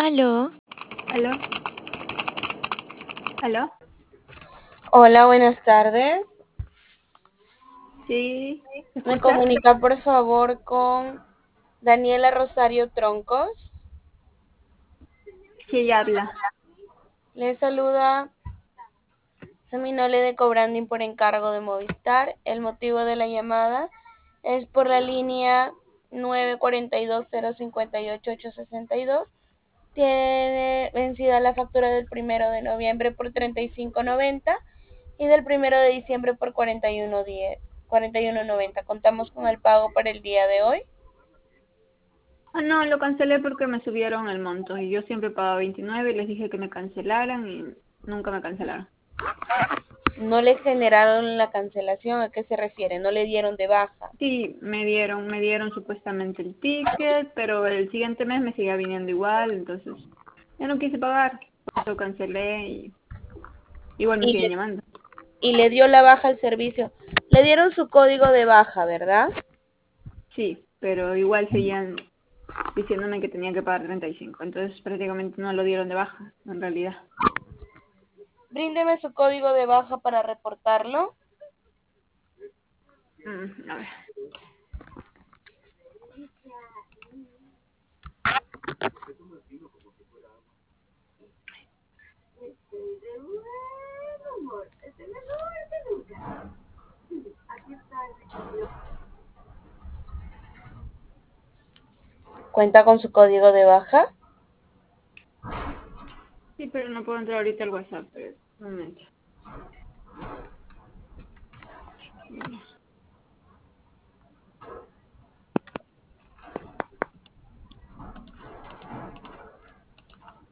Aló, ¿Aló? ¿Aló? hola, buenas tardes. ¿Sí? ¿Me ¿Me escucha? comunica por favor con Daniela Rosario Troncos? Sí, ella habla. Le saluda Seminole de Cobranding por encargo de Movistar. El motivo de la llamada es por la línea 942058862. Tiene vencida la factura del 1 de noviembre por 35.90 y del 1 de diciembre por 41.90. Contamos con el pago para el día de hoy. Ah, no, lo cancelé porque me subieron el monto y yo siempre pagaba 29 y les dije que me cancelaran y nunca me cancelaron. No le generaron la cancelación. ¿A qué se refiere? No le dieron de baja. Sí, me dieron supuestamente el ticket, pero el siguiente mes me seguía viniendo igual, entonces ya no quise pagar, por eso cancelé y igual me Y siguen le, llamando. y le dio la baja al servicio. Le dieron su código de baja, ¿verdad? Sí, pero igual seguían diciéndome que tenía que pagar 35, entonces prácticamente no lo dieron de baja, en realidad. Bríndeme su código de baja para reportarlo. A ver. ¿Cuenta con su código de baja? Sí, pero no puedo entrar ahorita al WhatsApp, pero un momento.